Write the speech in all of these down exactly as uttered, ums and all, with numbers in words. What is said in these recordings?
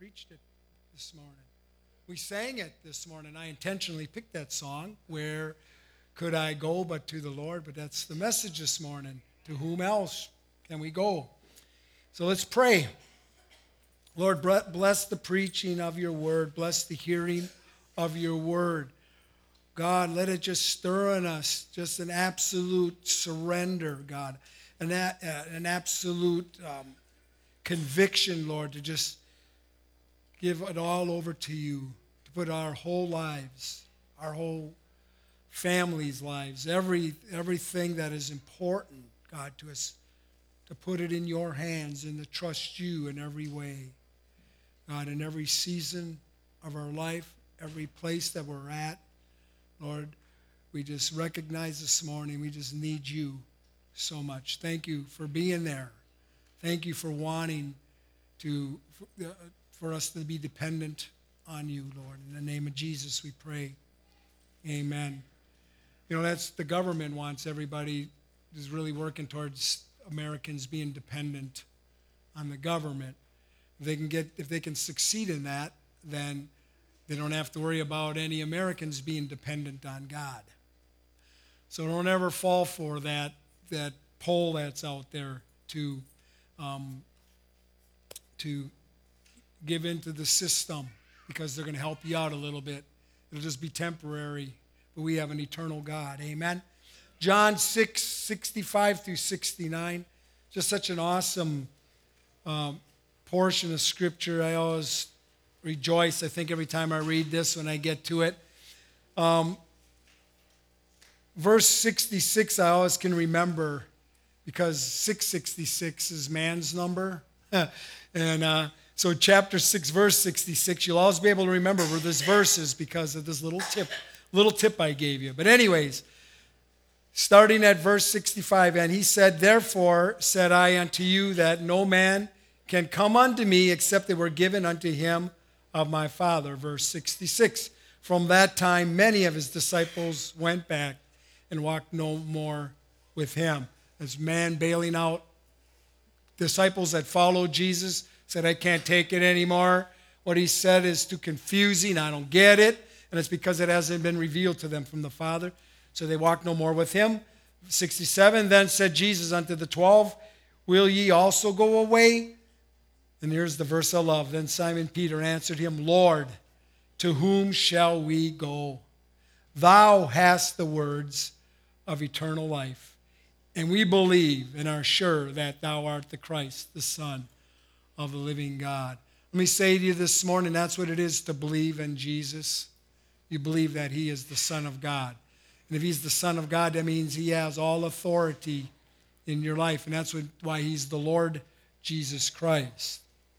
preached it this morning. We sang it this morning. I intentionally picked that song, Where Could I Go But to the Lord? But that's the message this morning. To whom else can we go? So let's pray. Lord, bless the preaching of your word. Bless the hearing of your word. God, let it just stir in us just an absolute surrender, God. An, uh, an absolute um, conviction, Lord, to just give it all over to you. To put our whole lives, our whole family's lives, every everything that is important, God, to us, to put it in your hands and to trust you in every way. God, in every season of our life, every place that we're at, Lord, we just recognize this morning we just need you so much. Thank you for being there. Thank you for wanting to for, uh, for us to be dependent on you, Lord. In the name of Jesus, we pray. Amen. You know, that's the government wants everybody is really working towards Americans being dependent on the government. If they can get, if they can succeed in that, then they don't have to worry about any Americans being dependent on God. So don't ever fall for that that poll that's out there to um, to give into the system because they're going to help you out a little bit. It'll just be temporary, but we have an eternal God. Amen. John six, sixty-five through sixty-nine, just such an awesome um, portion of Scripture. I always rejoice, I think, every time I read this when I get to it. Um, verse sixty-six, I always can remember because six sixty-six is man's number. and uh, so chapter six, verse sixty-six, you'll always be able to remember where this verse is because of this little tip, little tip I gave you. But anyways, starting at verse sixty-five, and he said, therefore said I unto you that no man can come unto me except they were given unto him of my Father. Verse sixty-six, from that time many of his disciples went back and walked no more with him. As man bailing out, disciples that followed Jesus said, I can't take it anymore. What he said is too confusing. I don't get it. And it's because it hasn't been revealed to them from the Father. So they walked no more with him. sixty-seven, then said Jesus unto the twelve, will ye also go away? And here's the verse I love. Then Simon Peter answered him, Lord, to whom shall we go? Thou hast the words of eternal life. And we believe and are sure that thou art the Christ, the Son of the living God. Let me say to you this morning, that's what it is to believe in Jesus. You believe that he is the Son of God. And if he's the Son of God, that means he has all authority in your life. And that's what, why he's the Lord Jesus Christ.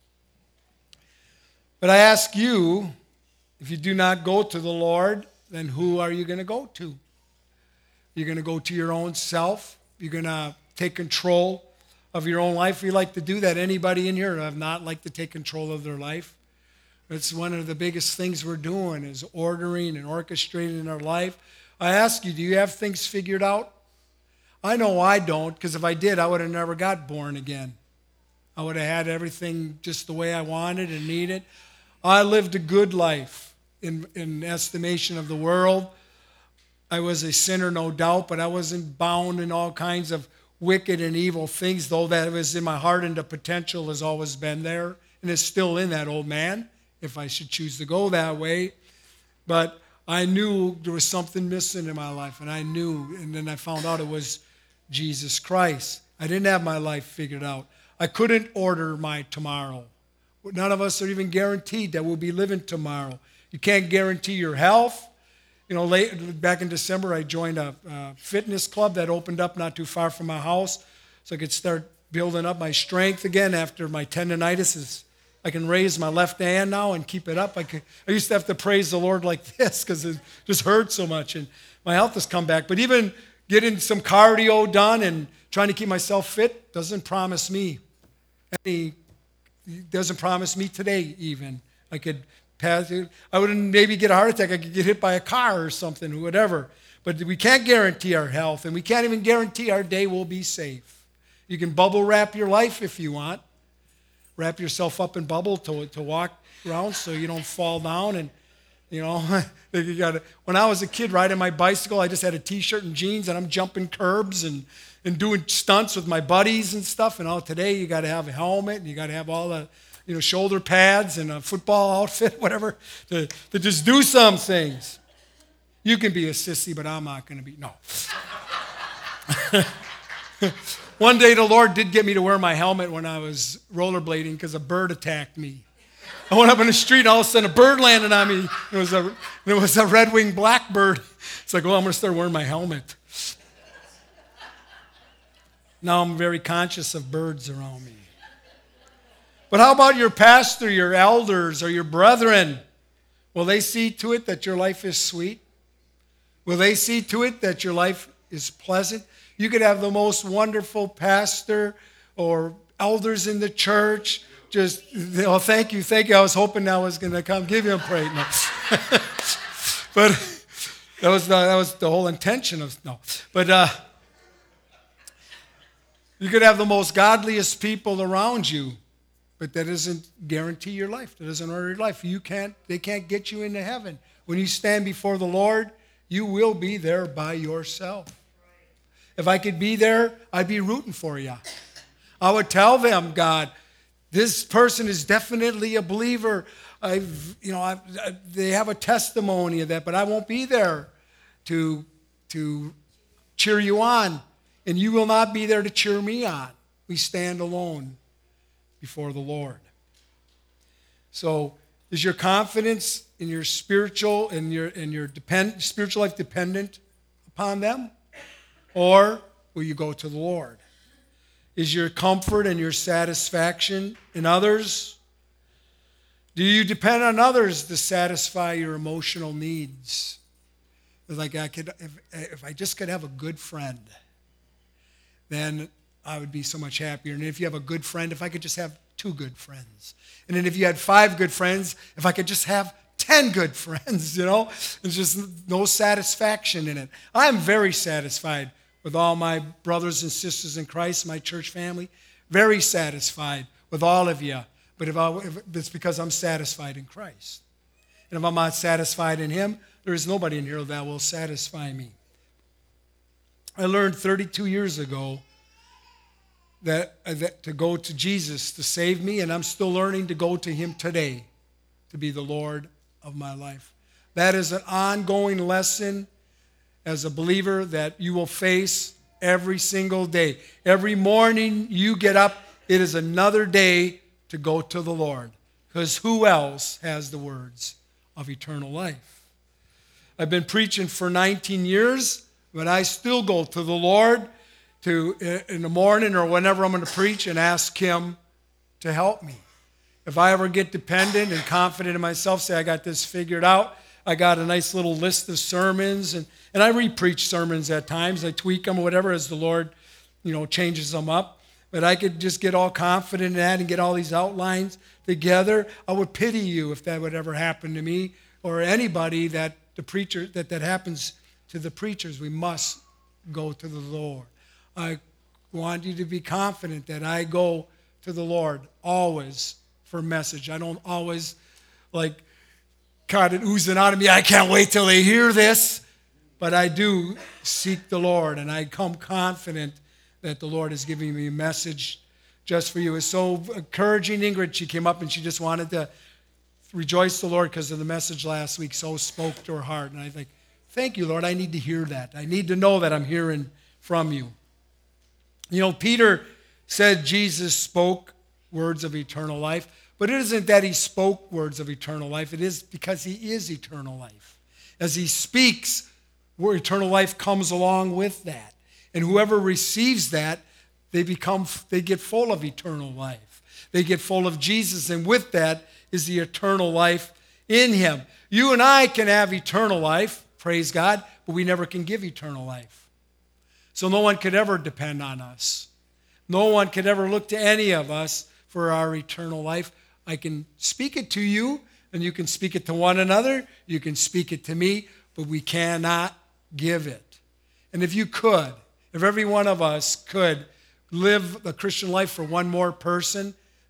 But I ask you, if you do not go to the Lord, then who are you going to go to? You're going to go to your own self. You're going to take control of your own life. We like to do that. Anybody in here have not like to take control of their life? It's one of the biggest things we're doing is ordering and orchestrating our life. I ask you, do you have things figured out? I know I don't, because if I did, I would have never got born again. I would have had everything just the way I wanted and needed. I lived a good life in, in estimation of the world. I was a sinner, no doubt, but I wasn't bound in all kinds of wicked and evil things, though that was in my heart and the potential has always been there and is still in that old man, if I should choose to go that way. But I knew there was something missing in my life, and I knew, and then I found out it was Jesus Christ. I didn't have my life figured out. I couldn't order my tomorrow. None of us are even guaranteed that we'll be living tomorrow. You can't guarantee your health. You know, late, back in December, I joined a, a fitness club that opened up not too far from my house, so I could start building up my strength again after my tendonitis is. I can raise my left hand now and keep it up. I, could, I used to have to praise the Lord like this because it just hurt so much, and my health has come back. But even getting some cardio done and trying to keep myself fit doesn't promise me any. Doesn't promise me today even. I could pass. I wouldn't maybe get a heart attack. I could get hit by a car or something, or whatever. But we can't guarantee our health, and we can't even guarantee our day will be safe. You can bubble wrap your life if you want. wrap yourself up in bubble to, to walk around so you don't fall down. And, you know, you gotta, when I was a kid riding my bicycle, I just had a T-shirt and jeans, and I'm jumping curbs and, and doing stunts with my buddies and stuff. And all today you got to have a helmet, and you got to have all the, you know, shoulder pads and a football outfit, whatever, to, to just do some things. You can be a sissy, but I'm not going to be. No. One day the Lord did get me to wear my helmet when I was rollerblading because a bird attacked me. I went up in the street, and all of a sudden a bird landed on me. It was a, it was a red-winged blackbird. It's like, well, I'm going to start wearing my helmet. Now I'm very conscious of birds around me. But how about your pastor, your elders, or your brethren? Will they see to it that your life is sweet? Will they see to it that your life is pleasant? You could have the most wonderful pastor or elders in the church. Just, oh, thank you, thank you. I was hoping I was going to come give you a praise. No. But that was, the, that was the whole intention of, no. But uh, you could have the most godliest people around you, but that doesn't guarantee your life. That doesn't order your life. You can't, they can't get you into heaven. When you stand before the Lord, you will be there by yourself. If I could be there, I'd be rooting for you. I would tell them, God, this person is definitely a believer. I've, you know, I've, I, they have a testimony of that, but I won't be there to, to cheer you on, and you will not be there to cheer me on. We stand alone before the Lord. So, is your confidence in your spiritual and your in your depend, spiritual life dependent upon them, or will you go to the Lord? Is your comfort and your satisfaction in others? Do you depend on others to satisfy your emotional needs? It's like I could, if, if I just could have a good friend, then I would be so much happier. And if you have a good friend, if I could just have two good friends. And then if you had five good friends, if I could just have ten good friends, you know? There's just no satisfaction in it. I'm very satisfied with all my brothers and sisters in Christ, my church family. Very satisfied with all of you. But if, I, if it's because I'm satisfied in Christ. And if I'm not satisfied in Him, there is nobody in here that will satisfy me. I learned thirty-two years ago that, uh, that to go to Jesus to save me, and I'm still learning to go to Him today to be the Lord of my life. That is an ongoing lesson as a believer that you will face every single day. Every morning you get up, it is another day to go to the Lord. Because who else has the words of eternal life? I've been preaching for nineteen years, but I still go to the Lord to in the morning or whenever I'm going to preach and ask Him to help me. If I ever get dependent and confident in myself, say I got this figured out, I got a nice little list of sermons, and, and I re-preach sermons at times. I tweak them or whatever as the Lord, you know, changes them up. But I could just get all confident in that and get all these outlines together. I would pity you if that would ever happen to me or anybody that the preacher that that happens to the preachers. We must go to the Lord. I want you to be confident that I go to the Lord always for message. I don't always like kind of oozing out of me. I can't wait till they hear this. But I do seek the Lord, and I come confident that the Lord is giving me a message just for you. It's so encouraging. Ingrid, she came up and she just wanted to rejoice the Lord because of the message last week. So spoke to her heart. And I think, thank you, Lord. I need to hear that. I need to know that I'm hearing from you. You know, Peter said Jesus spoke words of eternal life. But it isn't that he spoke words of eternal life. It is because he is eternal life. As he speaks, where eternal life comes along with that. And whoever receives that, they become, they get full of eternal life. They get full of Jesus, and with that is the eternal life in Him. You and I can have eternal life, praise God, but we never can give eternal life. So no one could ever depend on us. No one could ever look to any of us for our eternal life. I can speak it to you, and you can speak it to one another. You can speak it to me, but we cannot give it. And if you could, if every one of us could live the Christian life for one more person,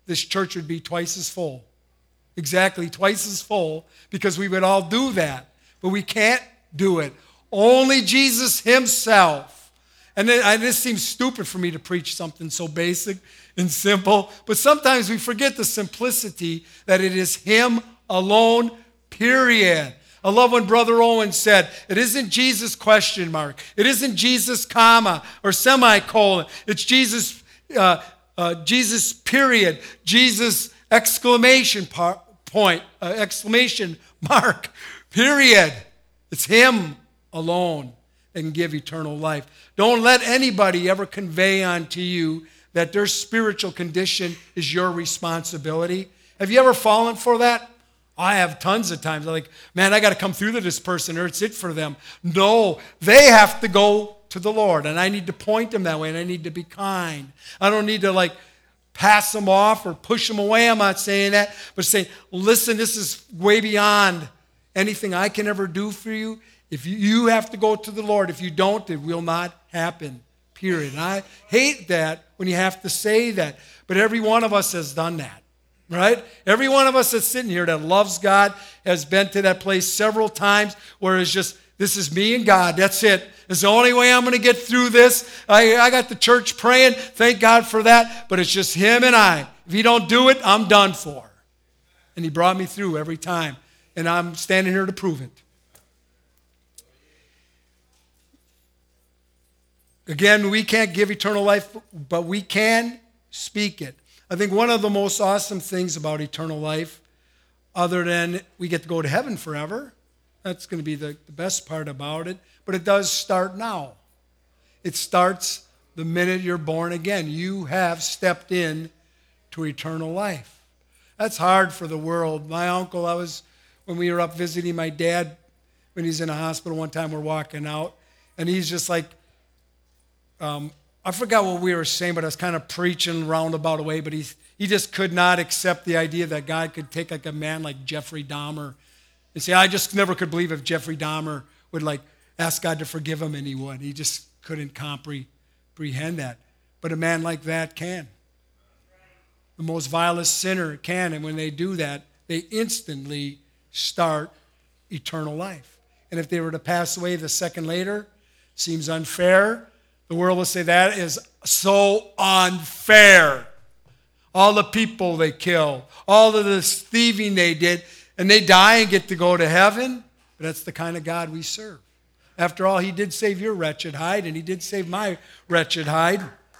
this church would be twice as full. Exactly twice as full, because we would all do that. But we can't do it. Only Jesus himself. And then, I, this seems stupid for me to preach something so basic and simple, but sometimes we forget the simplicity that it is him alone, period. I love when Brother Owen said, it isn't Jesus question mark. It isn't Jesus comma or semicolon. It's Jesus, uh, uh, Jesus period. Jesus exclamation par- point, uh, exclamation mark, period. It's him alone that can give eternal life. Don't let anybody ever convey onto you that their spiritual condition is your responsibility. Have you ever fallen for that? I have tons of times. I'm like, man, I got to come through to this person or it's it for them. No, they have to go to the Lord, and I need to point them that way, and I need to be kind. I don't need to like pass them off or push them away. I'm not saying that, but saying, listen, this is way beyond anything I can ever do for you. If you, you have to go to the Lord. If you don't, it will not happen, period. And I hate that when you have to say that, but every one of us has done that. Right? Every one of us that's sitting here that loves God has been to that place several times where it's just, this is me and God. That's it. It's the only way I'm going to get through this. I, I got the church praying. Thank God for that. But it's just him and I. If he don't do it, I'm done for. And he brought me through every time. And I'm standing here to prove it. Again, we can't give eternal life, but we can speak it. I think one of the most awesome things about eternal life, other than we get to go to heaven forever, that's going to be the, the best part about it, but it does start now. It starts the minute you're born again. You have stepped in to eternal life. That's hard for the world. My uncle, I was, when we were up visiting my dad, when he's in a hospital one time, we're walking out, and he's just like, um, I forgot what we were saying, but I was kind of preaching roundabout way, but he, he just could not accept the idea that God could take like a man like Jeffrey Dahmer and say, I just never could believe if Jeffrey Dahmer would like ask God to forgive him, and he would. He just couldn't comprehend that. But a man like that can. The most vilest sinner can, and when they do that, they instantly start eternal life. And if they were to pass away the second later, seems unfair. The world will say that is so unfair. All the people they killed, all of the thieving they did, and they die and get to go to heaven. But that's the kind of God we serve. After all, he did save your wretched hide, and he did save my wretched hide.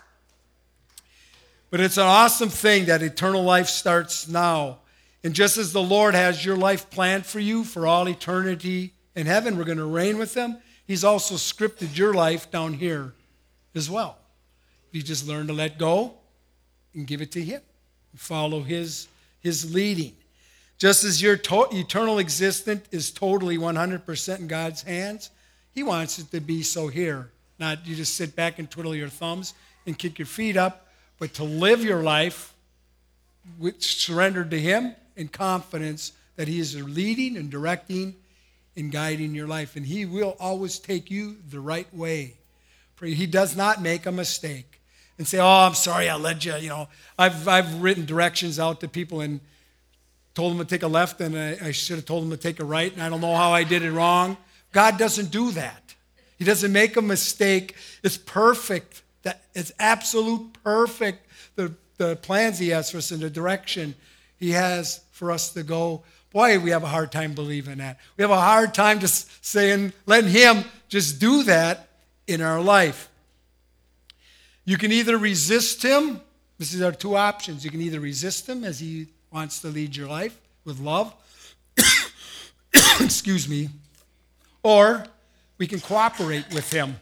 But it's an awesome thing that eternal life starts now. And just as the Lord has your life planned for you for all eternity in heaven, we're going to reign with him, he's also scripted your life down here as well. You just learn to let go and give it to him. Follow his, his leading. Just as your to- eternal existence is totally one hundred percent in God's hands, he wants it to be so here. Not you just sit back and twiddle your thumbs and kick your feet up, but to live your life with surrendered to him in confidence that he is leading and directing and guiding your life. And he will always take you the right way. He does not make a mistake and say, oh, I'm sorry, I led you. You know, I've I've written directions out to people and told them to take a left, and I, I should have told them to take a right, and I don't know how I did it wrong. God doesn't do that. He doesn't make a mistake. It's perfect. That it's absolute perfect. The the plans he has for us and the direction he has for us to go. Boy, we have a hard time believing that. We have a hard time just saying, letting him just do that in our life. You can either resist him. This is our two options. You can either resist him as he wants to lead your life with love. Excuse me. Or we can cooperate with him.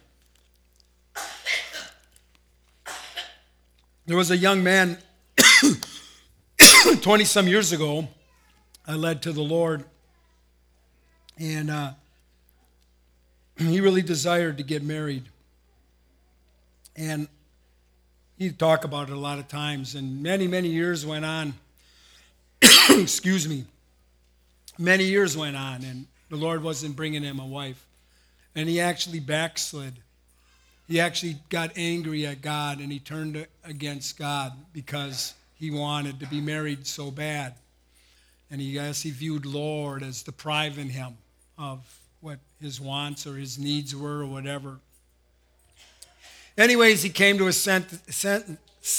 There was a young man twenty-some years ago I led to the Lord. And uh, he really desired to get married. And he'd talk about it a lot of times. And many, many years went on. Excuse me. Many years went on, and the Lord wasn't bringing him a wife. And he actually backslid. He actually got angry at God, and he turned against God because he he wanted to be married so bad. And he, I guess he viewed Lord as depriving him of what his wants or his needs were or whatever. Anyways, he came to his sen- sen-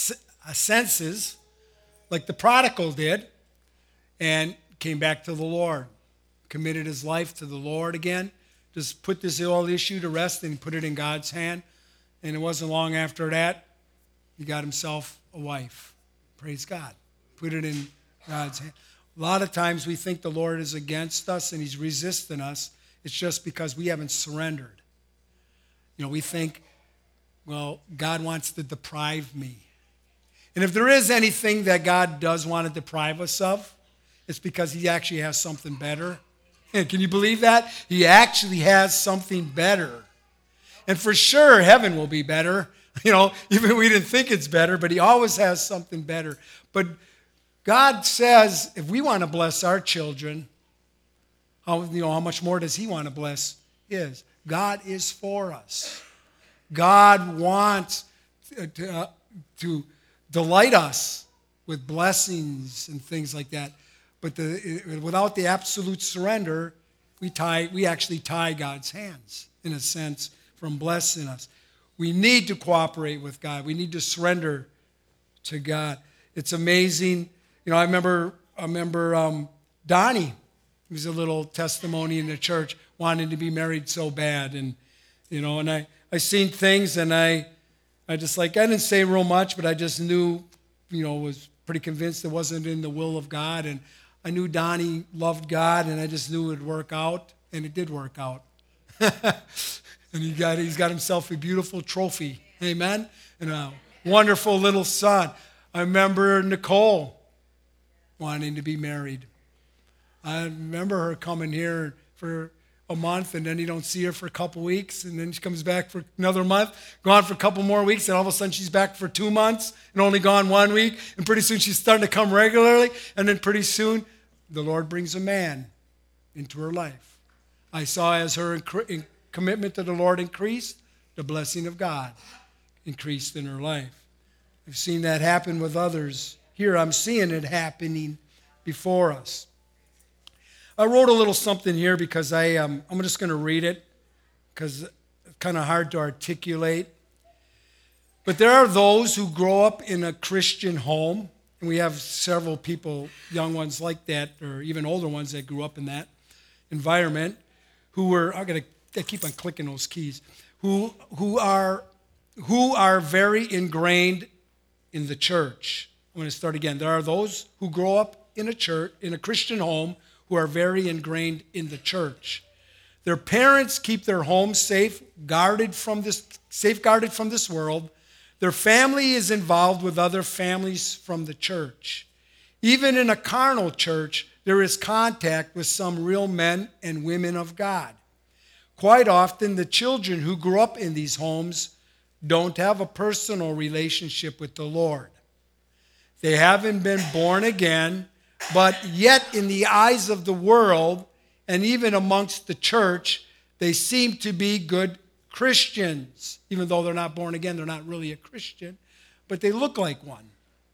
senses like the prodigal did and came back to the Lord. Committed his life to the Lord again. Just put this whole issue to rest and put it in God's hand. And it wasn't long after that, he got himself a wife. Praise God. Put it in God's hand. A lot of times we think the Lord is against us and he's resisting us. It's just because we haven't surrendered. You know, we think, well, God wants to deprive me. And if there is anything that God does want to deprive us of, it's because he actually has something better. Can you believe that? He actually has something better. And for sure, heaven will be better. You know, even we didn't think it's better, but he always has something better. But God says if we want to bless our children, how, you know, how much more does he want to bless his? God is for us. God wants to, uh, to delight us with blessings and things like that. But the, without the absolute surrender, we tie, we actually tie God's hands, in a sense, from blessing us. We need to cooperate with God. We need to surrender to God. It's amazing. You know, I remember, I remember um, Donnie. He was a little testimony in the church, wanting to be married so bad. And, you know, and I, I seen things, and I, I just like, I didn't say real much, but I just knew, you know, was pretty convinced it wasn't in the will of God. And I knew Donnie loved God, and I just knew it would work out, and it did work out. And he got, he's got himself a beautiful trophy, amen, and a wonderful little son. I remember Nicole wanting to be married. I remember her coming here for a month, and then you don't see her for a couple weeks, and then she comes back for another month, gone for a couple more weeks, and all of a sudden she's back for two months and only gone one week, and pretty soon she's starting to come regularly, and then pretty soon the Lord brings a man into her life. I saw as her in commitment to the Lord increased, the blessing of God increased in her life. I've seen that happen with others. Here I'm seeing it happening before us. I wrote a little something here because I, um, I'm just going to read it because it's kind of hard to articulate. But there are those who grow up in a Christian home, and we have several people, young ones like that, or even older ones that grew up in that environment, who were, I got to I keep on clicking those keys, who, who, are, who are very ingrained in the church. I'm going to start again. There are those who grow up in a church, in a Christian home, who are very ingrained in the church. Their parents keep their home safe, guarded from this, safeguarded from this world. Their family is involved with other families from the church. Even in a carnal church, there is contact with some real men and women of God. Quite often, the children who grew up in these homes don't have a personal relationship with the Lord. They haven't been born again, but yet in the eyes of the world and even amongst the church, they seem to be good Christians. Even though they're not born again, they're not really a Christian, but they look like one.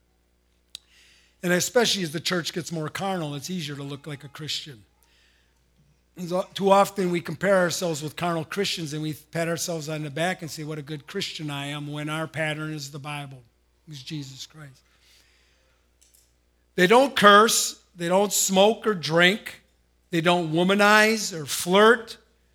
And especially as the church gets more carnal, it's easier to look like a Christian. Too often we compare ourselves with carnal Christians and we pat ourselves on the back and say, what a good Christian I am, when our pattern is the Bible, who's Jesus Christ. They don't curse, they don't smoke or drink, they don't womanize or flirt.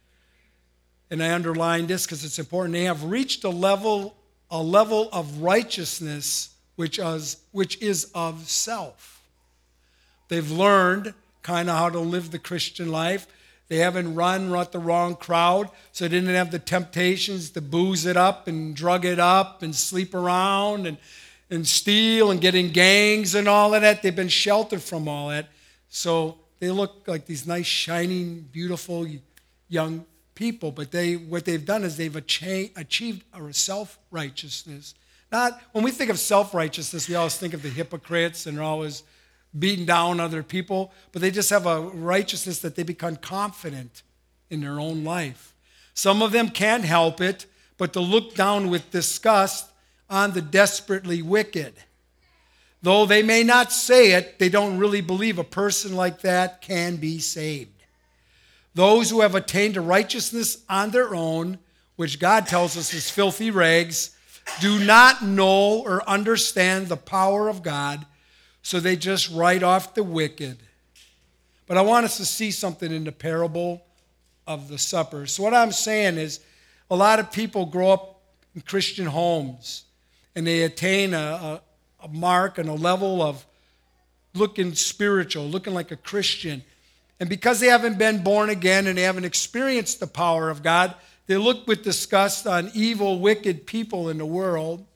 And I underline this because it's important. They have reached a level, a level of righteousness which is, which is of self. They've learned kind of how to live the Christian life. They haven't run with the wrong crowd, so they didn't have the temptations to booze it up and drug it up and sleep around and, and steal and get in gangs and all of that. They've been sheltered from all that. So they look like these nice, shining, beautiful young people. But they, what they've done is they've achieved a self-righteousness. Not, when we think of self-righteousness, we always think of the hypocrites, and they're always beating down other people, but they just have a righteousness that they become confident in their own life. Some of them can't help it but to look down with disgust on the desperately wicked. Though they may not say it, they don't really believe a person like that can be saved. Those who have attained to righteousness on their own, which God tells us is filthy rags, do not know or understand the power of God, so they just write off the wicked. But I want us to see something in the parable of the supper. So what I'm saying is, a lot of people grow up in Christian homes, and they attain a, a, a mark and a level of looking spiritual, looking like a Christian. And because they haven't been born again and they haven't experienced the power of God, they look with disgust on evil, wicked people in the world.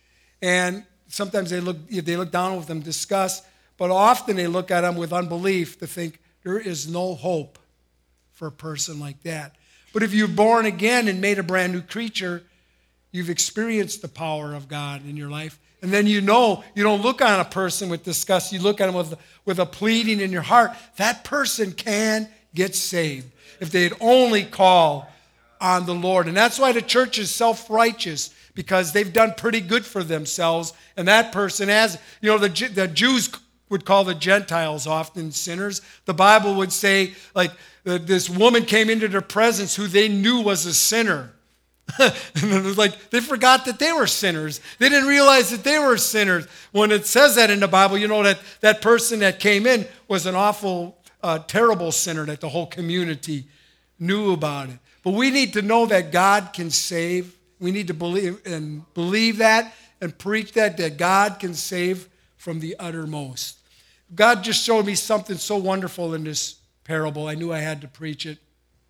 And sometimes they look, they look down with them disgust, but often they look at them with unbelief to think there is no hope for a person like that. But if you're born again and made a brand new creature, you've experienced the power of God in your life. And then you know, you don't look on a person with disgust. You look at them with, with a pleading in your heart. That person can get saved if they'd only call on the Lord. And that's why the church is self-righteous, because they've done pretty good for themselves. And that person has, you know, the, the Jews would call the Gentiles often sinners. The Bible would say, like, uh, this woman came into their presence who they knew was a sinner. And it was like they forgot that they were sinners. They didn't realize that they were sinners. When it says that in the Bible, you know that that person that came in was an awful, uh, terrible sinner that the whole community knew about it. But we need to know that God can save. We need to believe and believe that and preach that, that God can save from the uttermost. God just showed me something so wonderful in this parable. I knew I had to preach it.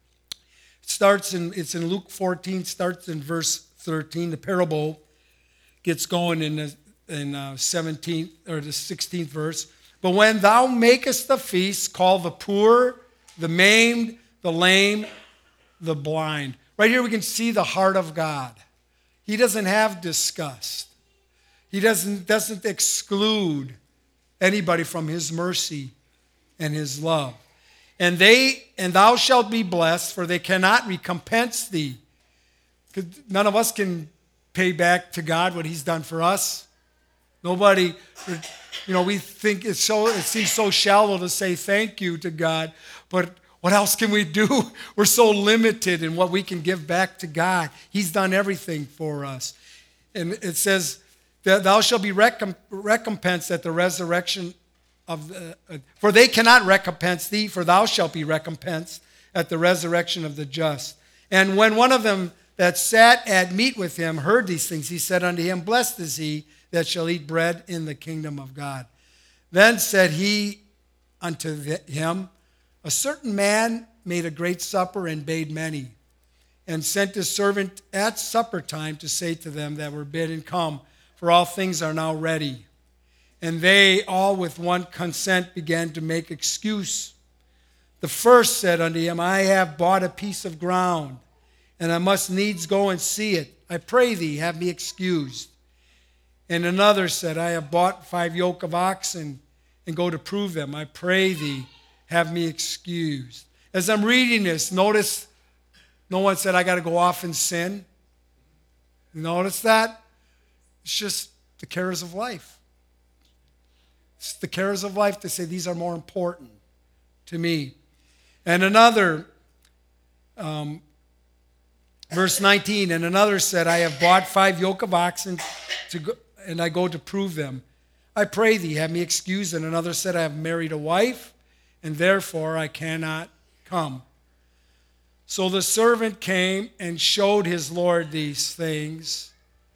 It starts in, it's in Luke fourteen, starts in verse thirteen. The parable gets going in the in uh, seventeenth or the sixteenth verse. But when thou makest the feast, call the poor, the maimed, the lame, the blind. Right here we can see the heart of God. He doesn't have disgust. He doesn't, doesn't exclude anybody from his mercy and his love. And they and thou shalt be blessed, for they cannot recompense thee. None of us can pay back to God what he's done for us. Nobody, you know, we think it's so, it seems so shallow to say thank you to God, but what else can we do? We're so limited in what we can give back to God. He's done everything for us. And it says that thou shalt be recomp- recompensed at the resurrection of the, uh, for they cannot recompense thee, for thou shalt be recompensed at the resurrection of the just. And when one of them that sat at meat with him heard these things, he said unto him, blessed is he that shall eat bread in the kingdom of God. Then said he unto him, a certain man made a great supper and bade many, and sent his servant at supper time to say to them that were bidden, come, for all things are now ready. And they all with one consent began to make excuse. The first said unto him, I have bought a piece of ground, and I must needs go and see it. I pray thee, have me excused. And another said, I have bought five yoke of oxen, and go to prove them. I pray thee, have me excused. As I'm reading this, notice no one said, I got to go off and sin. You notice that? It's just the cares of life. It's the cares of life to say these are more important to me. And another, um, verse nineteen, and another said, I have bought five yoke of oxen, to go, and I go to prove them. I pray thee, have me excused. And another said, I have married a wife, and therefore I cannot come. So the servant came and showed his Lord these things.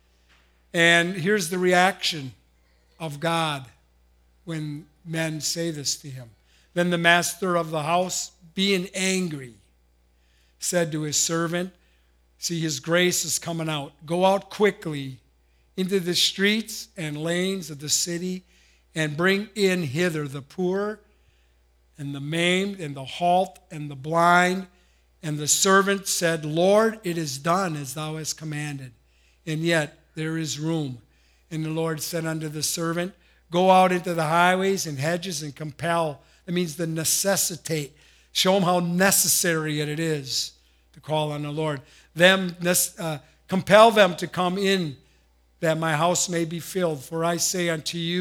And here's the reaction of God when men say this to him. Then the master of the house, being angry, said to his servant, see, his grace is coming out. Go out quickly into the streets and lanes of the city and bring in hither the poor and the maimed and the halt and the blind. And the servant said, Lord, it is done as thou hast commanded, and yet there is room. And the Lord said unto the servant, go out into the highways and hedges and compel. That means to necessitate. Show them how necessary it is to call on the Lord. Them uh, compel them to come in, that my house may be filled. For I say unto you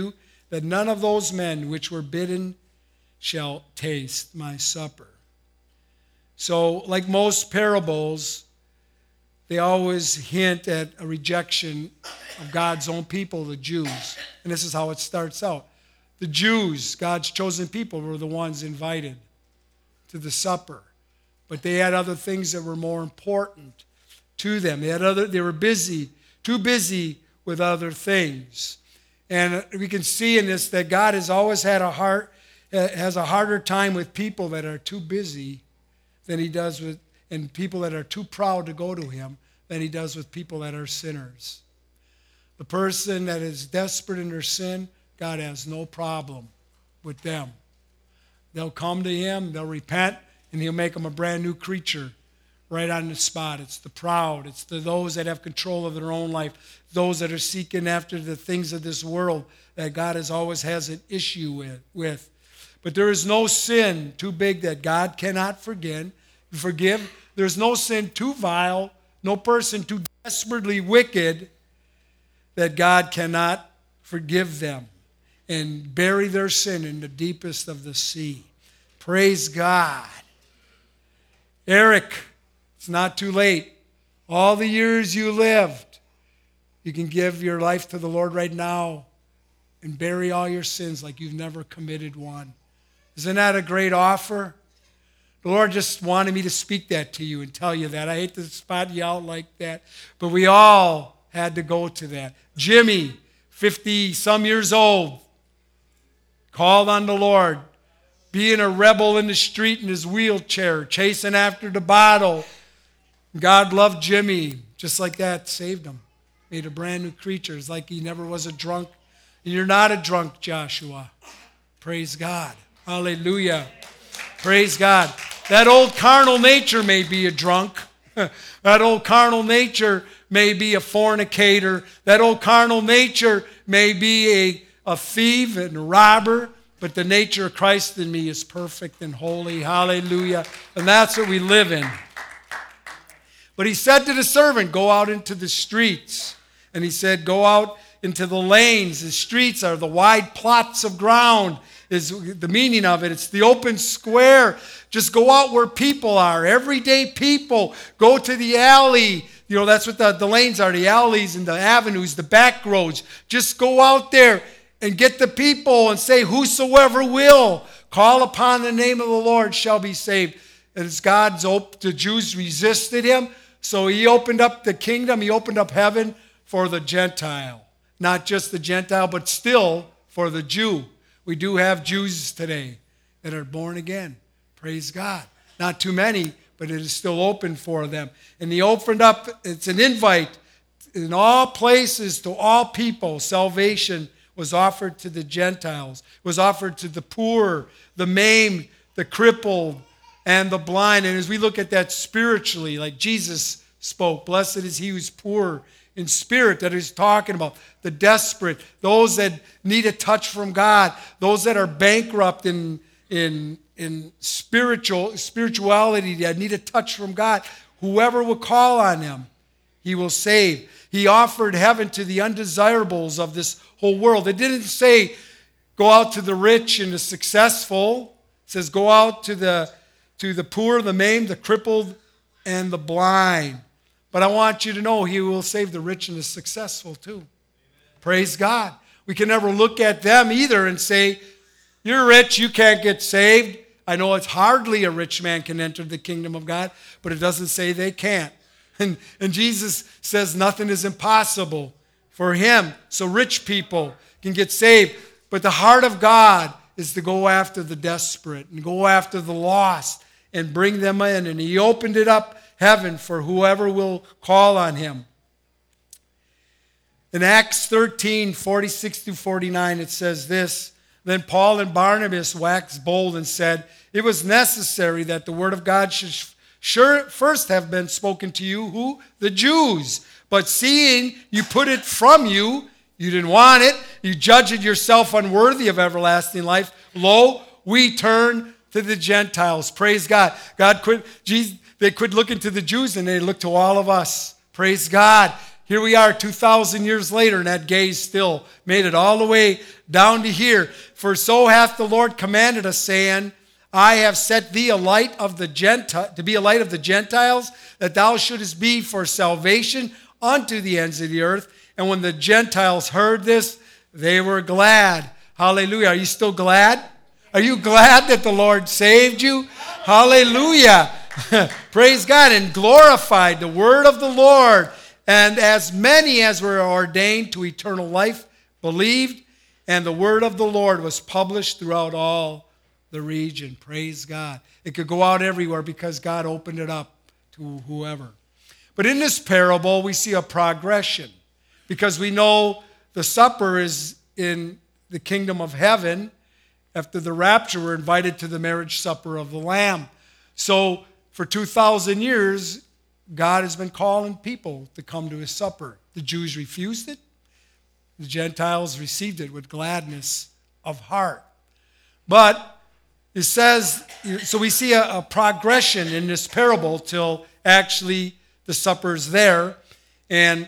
that none of those men which were bidden shall taste my supper. So, like most parables, they always hint at a rejection of God's own people, the Jews. And this is how it starts out. The Jews, God's chosen people, were the ones invited to the supper. But they had other things that were more important to them. They had other, they were busy, too busy with other things. And we can see in this that God has always had a heart, has a harder time with people that are too busy than he does with, and people that are too proud to go to him than he does with people that are sinners. The person that is desperate in their sin, God has no problem with them. They'll come to him, they'll repent, and he'll make them a brand new creature right on the spot. It's the proud. It's the those that have control of their own life, those that are seeking after the things of this world that God has always has an issue with. with. But there is no sin too big that God cannot forgive. Forgive. There's no sin too vile, no person too desperately wicked that God cannot forgive them and bury their sin in the deepest of the sea. Praise God. Eric, it's not too late. All the years you lived, you can give your life to the Lord right now and bury all your sins like you've never committed one. Isn't that a great offer? The Lord just wanted me to speak that to you and tell you that. I hate to spot you out like that, but we all had to go to that. Jimmy, fifty-some years old, called on the Lord, being a rebel in the street in his wheelchair, chasing after the bottle. God loved Jimmy. Just like that, saved him. Made a brand new creature. It's like he never was a drunk. And you're not a drunk, Joshua. Praise God. Hallelujah. Praise God. That old carnal nature may be a drunk. That old carnal nature may be a fornicator. That old carnal nature may be a, a thief and a robber. But the nature of Christ in me is perfect and holy. Hallelujah. And that's what we live in. But he said to the servant, go out into the streets. And he said, go out into the lanes. The streets are the wide plots of ground, is the meaning of it. It's the open square. Just go out where people are, everyday people. Go to the alley. You know, that's what the, the lanes are, the alleys and the avenues, the back roads. Just go out there and get the people and say, whosoever will call upon the name of the Lord shall be saved. And as God's op- the Jews resisted him, so he opened up the kingdom, he opened up heaven for the Gentile. Not just the Gentile, but still for the Jew. We do have Jews today that are born again. Praise God. Not too many, but it is still open for them. And he opened up, it's an invite in all places to all people. Salvation was offered to the Gentiles, was offered to the poor, the maimed, the crippled, and the blind. And as we look at that spiritually, like Jesus spoke, blessed is he who's poor in spirit, that he's talking about, the desperate, those that need a touch from God, those that are bankrupt in, in, in spiritual spirituality, that need a touch from God. Whoever will call on him, he will save. He offered heaven to the undesirables of this whole world. It didn't say go out to the rich and the successful. It says go out to the, to the poor, the maimed, the crippled, and the blind. But I want you to know he will save the rich and the successful too. Amen. Praise God. We can never look at them either and say, you're rich, you can't get saved. I know it's hardly a rich man can enter the kingdom of God, but it doesn't say they can't. And, and Jesus says nothing is impossible for him. So rich people can get saved. But the heart of God is to go after the desperate and go after the lost and bring them in. And he opened it up, heaven, for whoever will call on him. In Acts thirteen, forty-six through forty-nine, it says this, then Paul and Barnabas waxed bold and said, it was necessary that the word of God should sure first have been spoken to you, who? The Jews. But seeing you put it from you, you didn't want it, you judged yourself unworthy of everlasting life, lo, we turn to the Gentiles. Praise God. God quit, Jesus, they quit looking to the Jews and they looked to all of us. Praise God. Here we are two thousand years later, and that gaze still made it all the way down to here. For so hath the Lord commanded us, saying, I have set thee a light of the Gentile, to be a light of the Gentiles, that thou shouldest be for salvation unto the ends of the earth. And when the Gentiles heard this, they were glad. Hallelujah. Are you still glad? Are you glad that the Lord saved you? Hallelujah. Praise God. And glorified the word of the Lord. And as many as were ordained to eternal life believed. And the word of the Lord was published throughout all the region. Praise God. It could go out everywhere because God opened it up to whoever. But in this parable, we see a progression. Because we know the supper is in the kingdom of heaven. After the rapture, we're invited to the marriage supper of the Lamb. So for two thousand years, God has been calling people to come to his supper. The Jews refused it. The Gentiles received it with gladness of heart. But it says, so we see a, a progression in this parable till actually the supper's there. And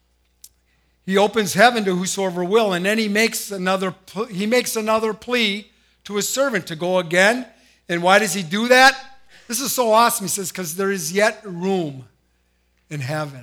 he opens heaven to whosoever will, and then he makes another he makes another plea to his servant to go again. And why does he do that? This is so awesome. He says, because there is yet room in heaven.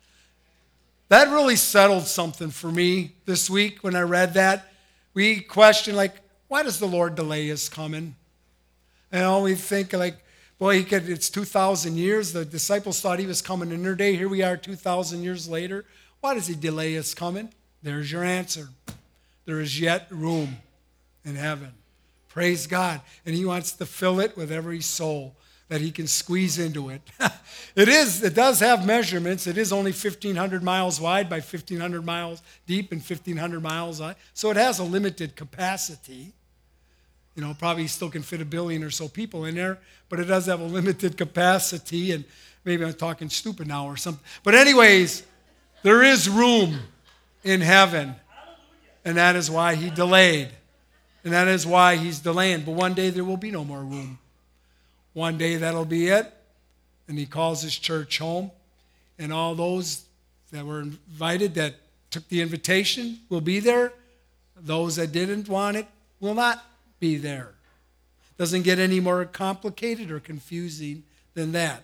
That really settled something for me this week when I read that. We question, like, why does the Lord delay his coming? And all we think, like, boy, he could, it's two thousand years. The disciples thought he was coming in their day. Here we are two thousand years later. Why does he delay his coming? There's your answer. There is yet room in heaven. Praise God. And he wants to fill it with every soul that he can squeeze into it. It is, it does have measurements. It is only fifteen hundred miles wide by fifteen hundred miles deep and fifteen hundred miles high. So it has a limited capacity. You know, probably still can fit a billion or so people in there, but it does have a limited capacity, and maybe I'm talking stupid now or something. But anyways, there is room in heaven, and that is why he delayed, and that is why he's delaying. But one day there will be no more room. One day that'll be it, and he calls his church home, and all those that were invited, that took the invitation, will be there. Those that didn't want it will not be there. Doesn't get any more complicated or confusing than that.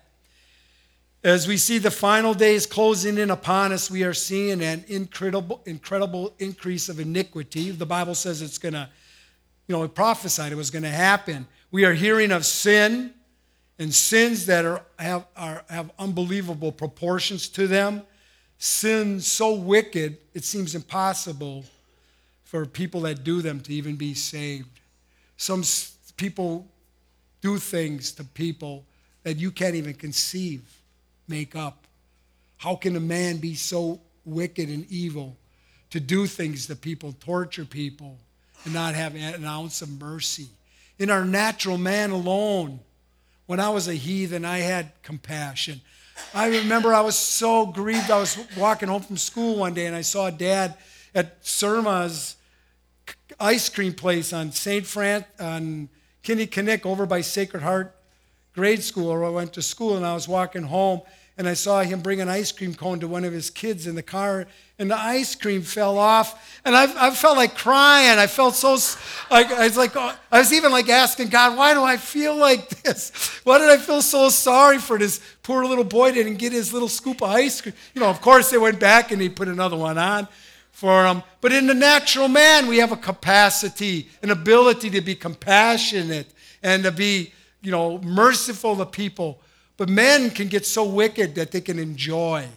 As we see the final days closing in upon us, we are seeing an incredible, incredible increase of iniquity. The Bible says it's going to, you know, it prophesied it was going to happen. We are hearing of sin and sins that are have, are have unbelievable proportions to them. Sin so wicked, it seems impossible for people that do them to even be saved. Some people do things to people that you can't even conceive, make up. How can a man be so wicked and evil to do things to people, torture people, and not have an ounce of mercy? In our natural man alone, when I was a heathen, I had compassion. I remember I was so grieved. I was walking home from school one day, and I saw Dad at Surma's ice cream place on Saint Fran, on Kinnickinnick over by Sacred Heart grade school, where I went to school, and I was walking home, and I saw him bring an ice cream cone to one of his kids in the car, and the ice cream fell off, and I, I felt like crying. I felt so, like, I was like, I was even like asking God, why do I feel like this? Why did I feel so sorry for this poor little boy that didn't get his little scoop of ice cream? You know, of course they went back and he put another one on for him. But in the natural man, we have a capacity, an ability to be compassionate and to be, you know, merciful to people. But men can get so wicked that they can enjoy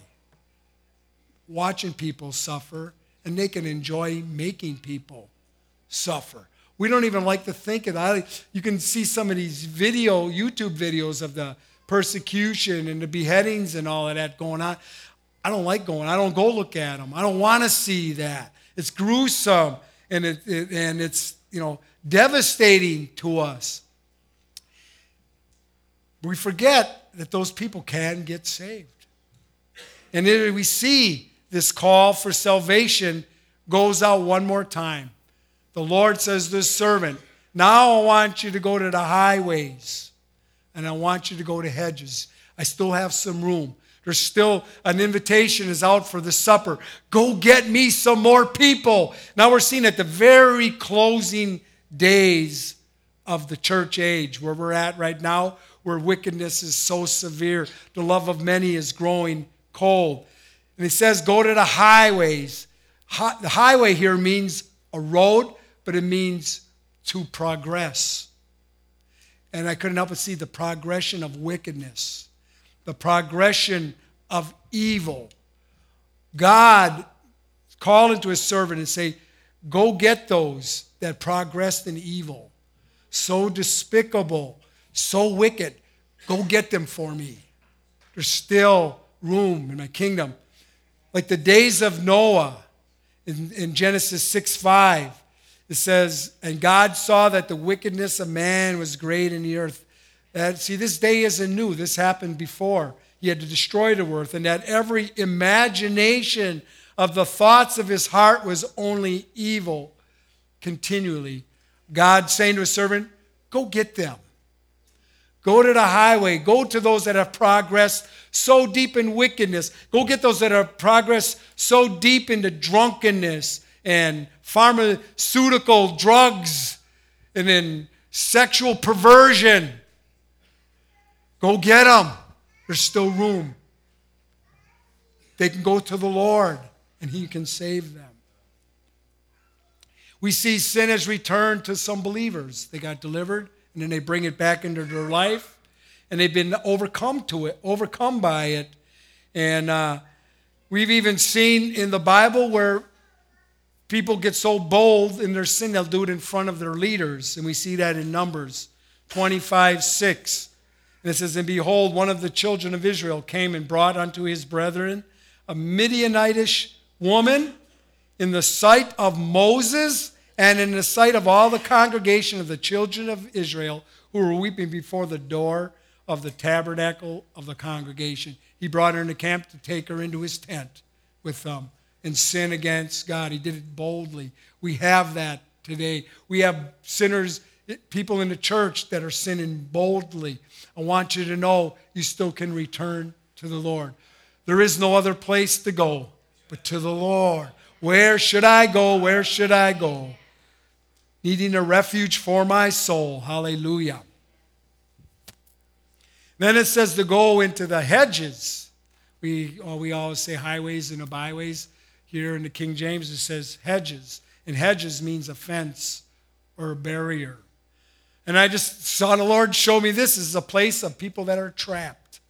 watching people suffer, and they can enjoy making people suffer. We don't even like to think of that. You can see some of these video, YouTube videos of the persecution and the beheadings and all of that going on. I don't like going. I don't go look at them. I don't want to see that. It's gruesome, and it, it and it's, you know, devastating to us. We forget that those people can get saved. And then we see this call for salvation goes out one more time. The Lord says to his servant, now I want you to go to the highways, and I want you to go to hedges. I still have some room. There's still an invitation is out for the supper. Go get me some more people. Now we're seeing at the very closing days of the church age, where we're at right now, where wickedness is so severe. The love of many is growing cold. And he says, go to the highways. Hi- the highway here means a road, but it means to progress. And I couldn't help but see the progression of wickedness, the progression of evil. God called into his servant and say, go get those that progressed in evil, so despicable, so wicked. Go get them for me. There's still room in my kingdom. Like the days of Noah in, in Genesis six five. It says, and God saw that the wickedness of man was great in the earth. That, see, this day isn't new. This happened before. He had to destroy the earth. And that every imagination of the thoughts of his heart was only evil continually. God saying to his servant, go get them. Go to the highway. Go to those that have progressed so deep in wickedness. Go get those that have progressed so deep into drunkenness and pharmaceutical drugs and in sexual perversion. Go get them. There's still room. They can go to the Lord and he can save them. We see sin has returned to some believers. They got delivered and then they bring it back into their life and they've been overcome to it, overcome by it. And uh, we've even seen in the Bible where people get so bold in their sin, they'll do it in front of their leaders. And we see that in Numbers twenty-five six. And it says, and behold, one of the children of Israel came and brought unto his brethren a Midianitish woman in the sight of Moses and in the sight of all the congregation of the children of Israel who were weeping before the door of the tabernacle of the congregation. He brought her into camp to take her into his tent with them and sin against God. He did it boldly. We have that today. We have sinners, people in the church that are sinning boldly. I want you to know you still can return to the Lord. There is no other place to go but to the Lord. Where should I go? Where should I go? Needing a refuge for my soul. Hallelujah. Then it says to go into the hedges. We, oh, we always say highways and byways. Here in the King James it says hedges. And hedges means a fence or a barrier. And I just saw the Lord show me this is a place of people that are trapped.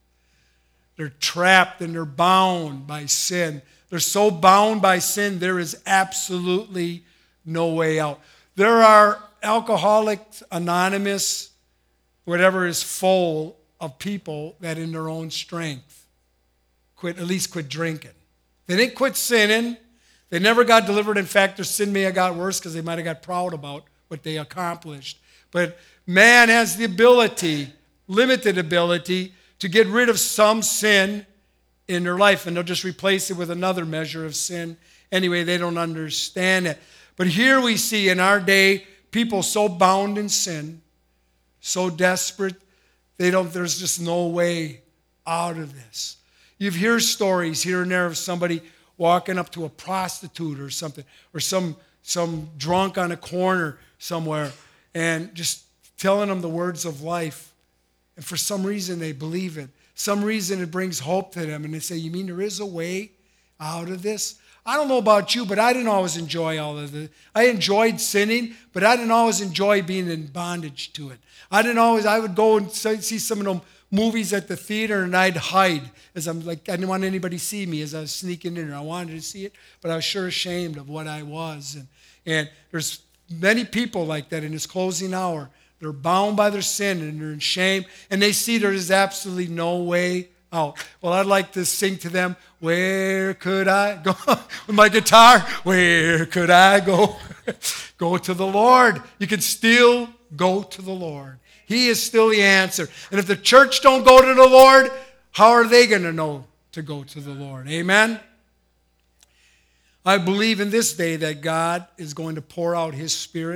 They're trapped and they're bound by sin. They're so bound by sin, there is absolutely no way out. There are Alcoholics Anonymous, whatever is full of people that in their own strength quit, at least quit drinking. They didn't quit sinning. They never got delivered. In fact, their sin may have got worse because they might have got proud about what they accomplished. But man has the ability, limited ability, to get rid of some sin in their life, and they'll just replace it with another measure of sin. Anyway, they don't understand it. But here we see in our day people so bound in sin, so desperate, they don't. There's just no way out of this. You hear stories here and there of somebody walking up to a prostitute or something, or some some drunk on a corner somewhere, and just telling them the words of life. And for some reason they believe it. Some reason it brings hope to them. And they say, you mean there is a way out of this? I don't know about you, but I didn't always enjoy all of this. I enjoyed sinning, but I didn't always enjoy being in bondage to it. I didn't always, I would go and see some of them movies at the theater and I'd hide. As I'm like, I didn't want anybody to see me as I was sneaking in there. I wanted to see it, but I was sure ashamed of what I was. And, and there's many people like that in this closing hour. They're bound by their sin and they're in shame, and they see there is absolutely no way out. Well, I'd like to sing to them, where could I go? With my guitar, where could I go? Go to the Lord. You can still go to the Lord. He is still the answer. And if the church don't go to the Lord, how are they going to know to go to the Lord? Amen? I believe in this day that God is going to pour out his Spirit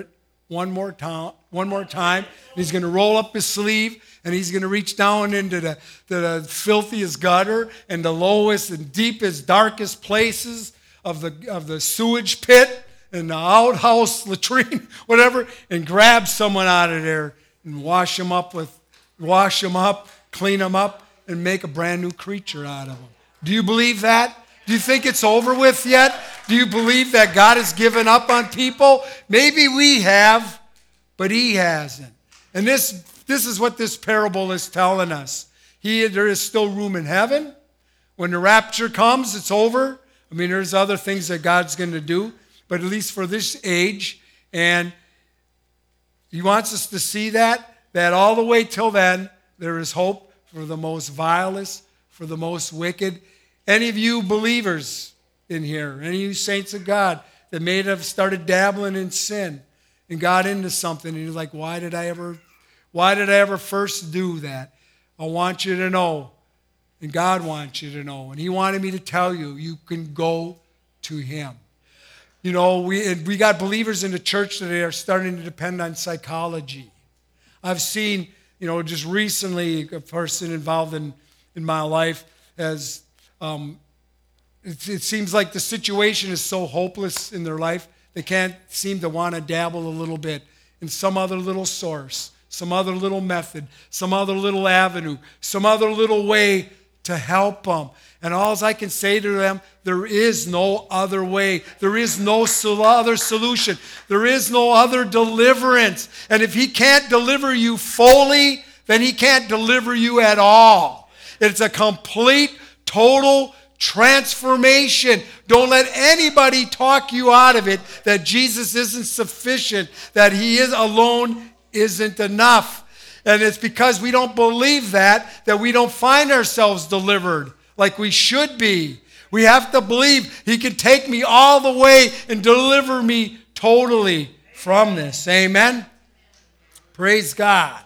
one more time, one more time. He's going to roll up his sleeve, and he's going to reach down into the, to the filthiest gutter and the lowest and deepest, darkest places of the of the sewage pit and the outhouse latrine, whatever, and grab someone out of there and wash them up with, wash them up, clean them up, and make a brand new creature out of them. Do you believe that? Do you think it's over with yet? Do you believe that God has given up on people? Maybe we have, but he hasn't. And this, this is what this parable is telling us. He, there is still room in heaven. When the rapture comes, it's over. I mean, there's other things that God's going to do, but at least for this age. And he wants us to see that, that all the way till then, there is hope for the most vilest, for the most wicked. Any of you believers in here, any of you saints of God that may have started dabbling in sin and got into something, and you're like, why did I ever, why did I ever first do that? I want you to know, and God wants you to know, and he wanted me to tell you, you can go to him. You know, we we got believers in the church today are starting to depend on psychology. I've seen, you know, just recently a person involved in, in my life has, um, it, it seems like the situation is so hopeless in their life, they can't seem to want to dabble a little bit in some other little source, some other little method, some other little avenue, some other little way to help them. And all I can say to them, there is no other way. There is no other solution. There is no other deliverance. And if he can't deliver you fully, then he can't deliver you at all. It's a complete, total transformation. Don't let anybody talk you out of it that Jesus isn't sufficient, that he is alone isn't enough. And it's because we don't believe that, that we don't find ourselves delivered like we should be. We have to believe he can take me all the way and deliver me totally from this. Amen? Praise God.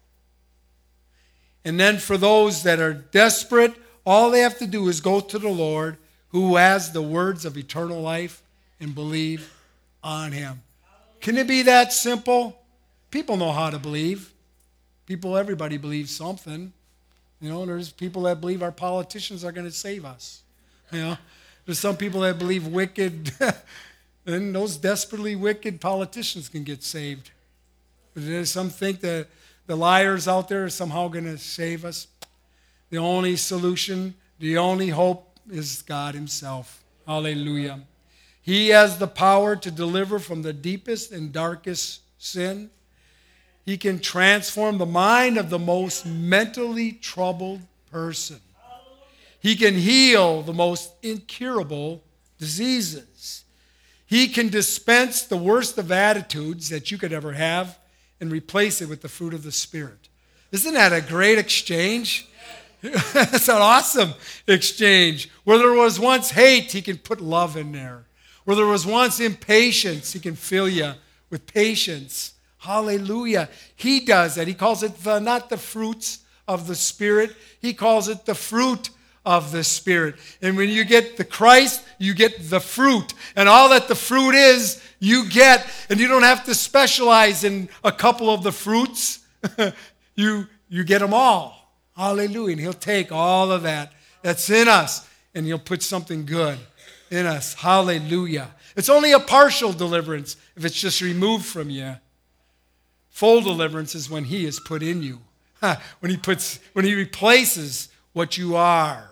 And then for those that are desperate, all they have to do is go to the Lord who has the words of eternal life and believe on him. Can it be that simple? People know how to believe. People, everybody believes something. You know, there's people that believe our politicians are going to save us. You know, there's some people that believe wicked, and those desperately wicked politicians can get saved. But there's some think that the liars out there are somehow going to save us. The only solution, the only hope is God himself. Hallelujah. He has the power to deliver from the deepest and darkest sin. He can transform the mind of the most mentally troubled person. He can heal the most incurable diseases. He can dispense the worst of attitudes that you could ever have and replace it with the fruit of the Spirit. Isn't that a great exchange? That's an awesome exchange. Where there was once hate, he can put love in there. Where there was once impatience, he can fill you with patience. Hallelujah. He does that. He calls it the, not the fruits of the Spirit. He calls it the fruit of the Spirit. And when you get the Christ, you get the fruit. And all that the fruit is, you get. And you don't have to specialize in a couple of the fruits. you, you get them all. Hallelujah. And he'll take all of that that's in us, and he'll put something good in us. Hallelujah. It's only a partial deliverance if it's just removed from you. Full deliverance is when he is put in you. When he puts, when he replaces what you are.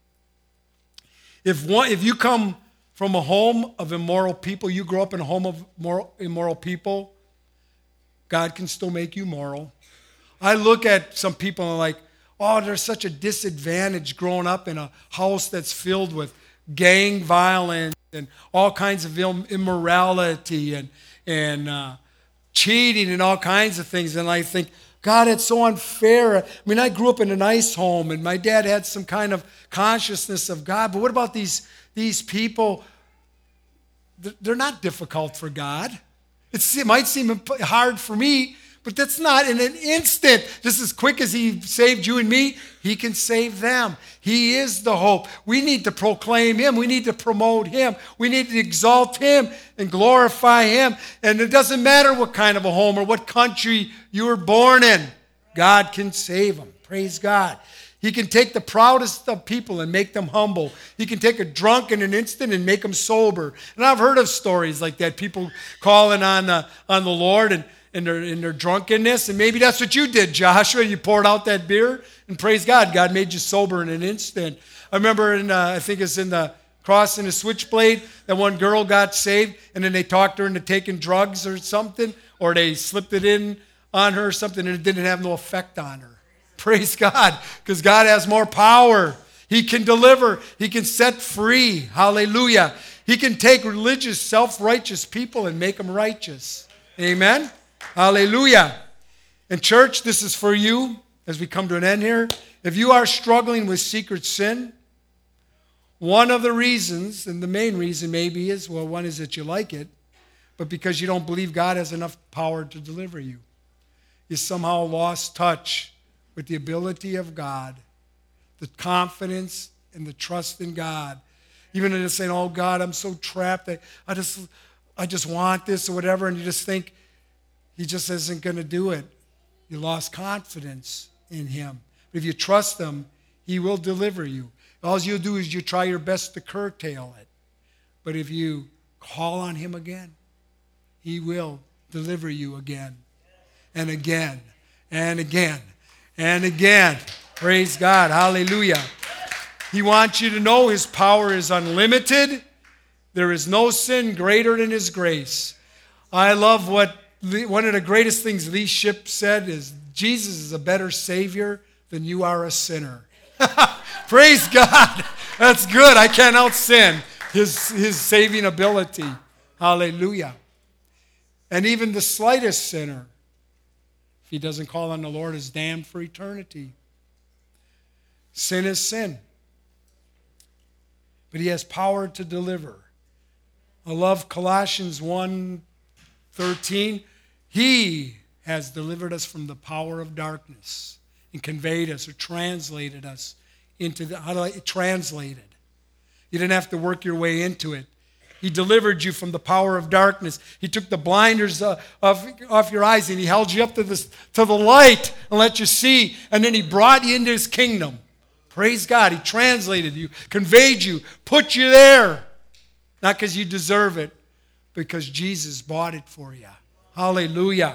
If one, if you come from a home of immoral people, you grow up in a home of moral, immoral people, God can still make you moral. I look at some people and I'm like, oh, there's such a disadvantage growing up in a house that's filled with gang violence and all kinds of immorality and, and uh, cheating and all kinds of things. And I think, God, it's so unfair. I mean, I grew up in a nice home, and my dad had some kind of consciousness of God. But what about these, these people? They're not difficult for God. It's, it might seem hard for me, But that's not in an instant. Just as quick as he saved you and me, he can save them. He is the hope. We need to proclaim him. We need to promote him. We need to exalt him and glorify him. And it doesn't matter what kind of a home or what country you were born in. God can save them. Praise God. He can take the proudest of people and make them humble. He can take a drunk in an instant and make them sober. And I've heard of stories like that, people calling on the, on the Lord and in their, in their drunkenness. And maybe that's what you did, Joshua. You poured out that beer, and praise God, God made you sober in an instant. I remember, in, uh, I think it's in the Cross and the Switchblade, that one girl got saved, and then they talked her into taking drugs or something, or they slipped it in on her or something, and it didn't have no effect on her. Praise God, because God has more power. He can deliver. He can set free. Hallelujah. He can take religious, self-righteous people and make them righteous. Amen. Hallelujah. And church, this is for you as we come to an end here. If you are struggling with secret sin, one of the reasons, and the main reason maybe is, well, one is that you like it, but because you don't believe God has enough power to deliver you. You somehow lost touch with the ability of God, the confidence and the trust in God. Even in just saying, oh God, I'm so trapped. I, I just I just want this or whatever, and you just think he just isn't going to do it. You lost confidence in him. But if you trust him, he will deliver you. All you'll do is you try your best to curtail it. But if you call on him again, he will deliver you again and again and again and again. Praise God. Hallelujah. He wants you to know his power is unlimited. There is no sin greater than his grace. I love what one of the greatest things Lee Shipp said is, Jesus is a better Savior than you are a sinner. Praise God. That's good. I can't out-sin his, his saving ability. Hallelujah. And even the slightest sinner, if he doesn't call on the Lord, is damned for eternity. Sin is sin. But he has power to deliver. I love Colossians one thirteen. He has delivered us from the power of darkness and conveyed us or translated us into the, how do I, translated. You didn't have to work your way into it. He delivered you from the power of darkness. He took the blinders uh, off, off your eyes and he held you up to, this, to the light and let you see. And then he brought you into his kingdom. Praise God. He translated you, conveyed you, put you there. Not because you deserve it, because Jesus bought it for you. Hallelujah.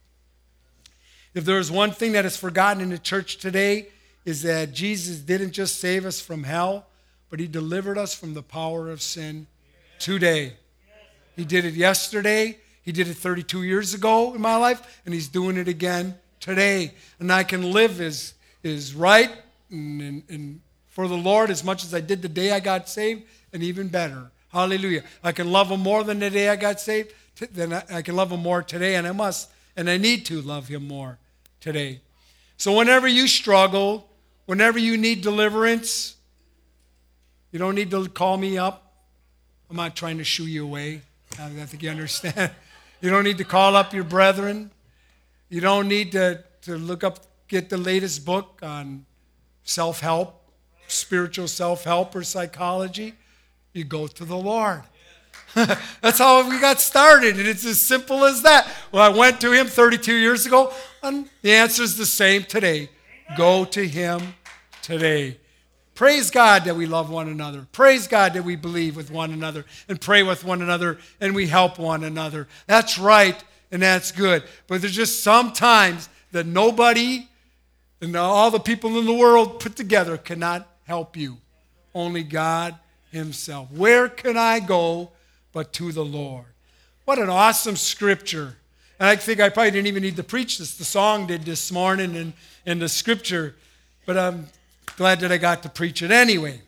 If there is one thing that is forgotten in the church today, is that Jesus didn't just save us from hell, but he delivered us from the power of sin today. He did it yesterday. He did it thirty-two years ago in my life, and he's doing it again today. And I can live as is right and, and, and for the Lord as much as I did the day I got saved, and even better. Hallelujah. I can love him more than the day I got saved. Then I, I can love him more today, and I must, and I need to love him more today. So whenever you struggle, whenever you need deliverance, you don't need to call me up. I'm not trying to shoo you away. I think you understand. You don't need to call up your brethren. You don't need to, to look up, get the latest book on self-help, spiritual self-help or psychology. You go to the Lord. That's how we got started, and it's as simple as that. Well, I went to him thirty-two years ago, and the answer is the same today. Go to him today. Praise God that we love one another. Praise God that we believe with one another and pray with one another and we help one another. That's right, and that's good. But there's just some times that nobody and all the people in the world put together cannot help you. Only God himself. Where can I go but to the Lord? What an awesome scripture. And I think I probably didn't even need to preach this. The song did this morning in, in the scripture. But I'm glad that I got to preach it anyway.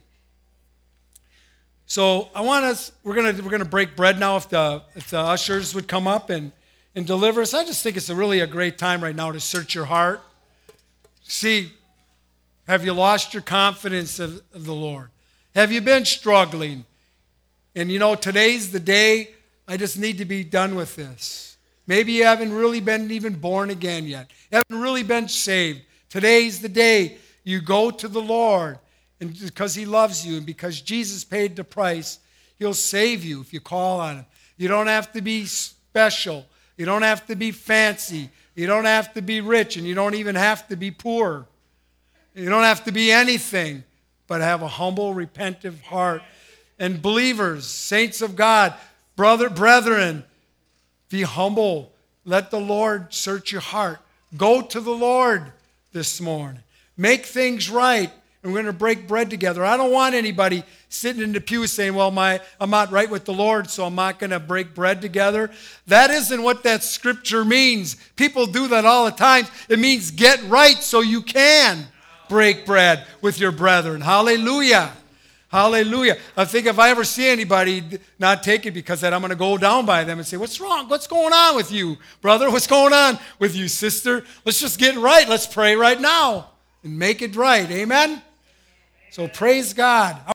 So I want us, we're gonna we're gonna break bread now if the if the ushers would come up and, and deliver us. I just think it's a really a great time right now to search your heart. See, have you lost your confidence of, of the Lord? Have you been struggling? And you know, today's the day I just need to be done with this. Maybe you haven't really been even born again yet. You haven't really been saved. Today's the day you go to the Lord, and because he loves you and because Jesus paid the price, he'll save you if you call on him. You don't have to be special. You don't have to be fancy. You don't have to be rich, and you don't even have to be poor. You don't have to be anything but have a humble, repentant heart. And believers, saints of God, brother, brethren, be humble. Let the Lord search your heart. Go to the Lord this morning. Make things right. And we're going to break bread together. I don't want anybody sitting in the pew saying, well, my, I'm not right with the Lord, so I'm not going to break bread together. That isn't what that scripture means. People do that all the time. It means get right so you can break bread with your brethren. Hallelujah. Hallelujah. I think if I ever see anybody not take it because that, I'm going to go down by them and say, what's wrong? What's going on with you, brother? What's going on with you, sister? Let's just get right. Let's pray right now and make it right. Amen? So praise God.